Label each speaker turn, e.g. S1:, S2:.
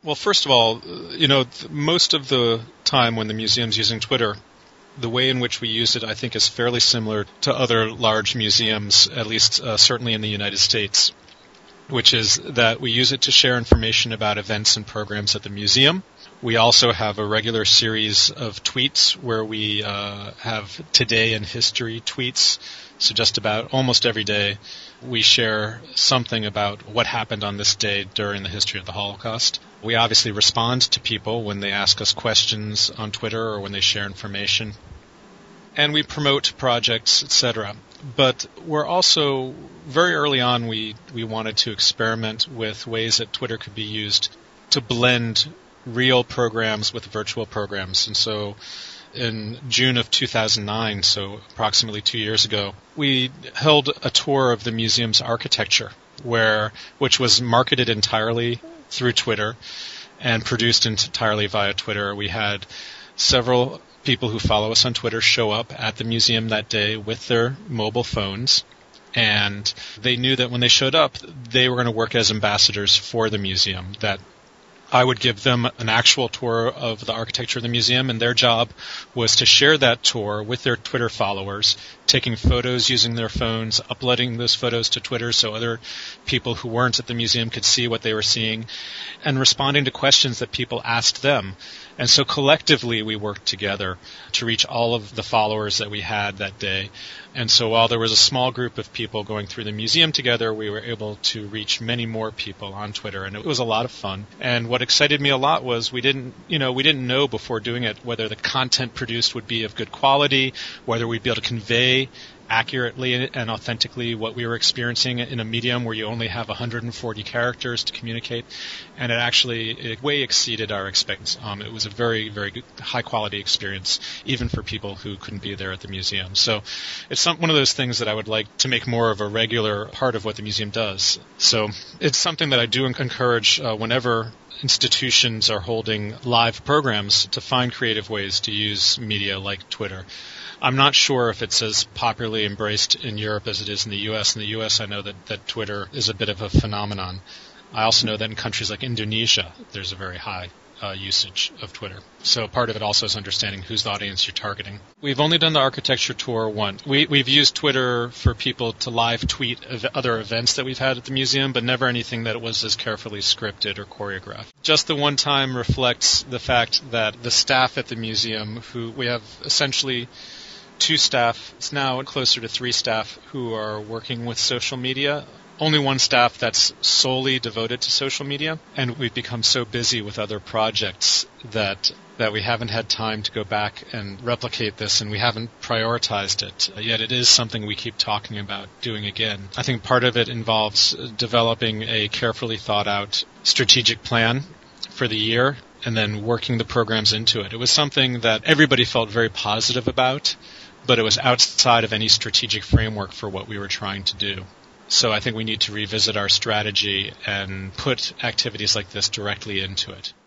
S1: Well, first of all, most of the time when the museum's using Twitter, the way in which we use it, I think, is fairly similar to other large museums, at least certainly in the United States, which is that we use it to share information about events and programs at the museum. We also have a regular series of tweets where we have today in history tweets. So just about almost every day we share something about what happened on this day during the history of the Holocaust. We obviously respond to people when they ask us questions on Twitter or when they share information. And we promote projects, etc. But we're also, very early on, we wanted to experiment with ways that Twitter could be used to blend real programs with virtual programs. And so in June of 2009, so approximately 2 years ago, we held a tour of the museum's architecture, which was marketed entirely through Twitter and produced entirely via Twitter. We had several people who follow us on Twitter show up at the museum that day with their mobile phones, and they knew that when they showed up, they were going to work as ambassadors for the museum, that I would give them an actual tour of the architecture of the museum, and their job was to share that tour with their Twitter followers, taking photos using their phones, uploading those photos to Twitter so other people who weren't at the museum could see what they were seeing, and responding to questions that people asked them. And so collectively we worked together to reach all of the followers that we had that day. And so while there was a small group of people going through the museum together, we were able to reach many more people on Twitter, and it was a lot of fun. And what excited me a lot was we didn't know before doing it whether the content produced would be of good quality, whether we'd be able to convey accurately and authentically what we were experiencing in a medium where you only have 140 characters to communicate, and it way exceeded our expectations. It was a very, very good, high-quality experience, even for people who couldn't be there at the museum. So it's one of those things that I would like to make more of a regular part of what the museum does. So it's something that I do encourage whenever institutions are holding live programs to find creative ways to use media like Twitter. I'm not sure if it's as popularly embraced in Europe as it is in the U.S. In the U.S., I know that Twitter is a bit of a phenomenon. I also know that in countries like Indonesia, there's a very high usage of Twitter. So part of it also is understanding whose audience you're targeting. We've only done the architecture tour once. We've used Twitter for people to live tweet other events that we've had at the museum, but never anything that was as carefully scripted or choreographed. Just the one time reflects the fact that the staff at the museum, who we have essentially 2 staff, it's now closer to 3 staff who are working with social media. Only 1 staff that's solely devoted to social media, and we've become so busy with other projects that we haven't had time to go back and replicate this, and we haven't prioritized it. Yet it is something we keep talking about doing again. I think part of it involves developing a carefully thought out strategic plan for the year and then working the programs into it. It was something that everybody felt very positive about, but it was outside of any strategic framework for what we were trying to do. So I think we need to revisit our strategy and put activities like this directly into it.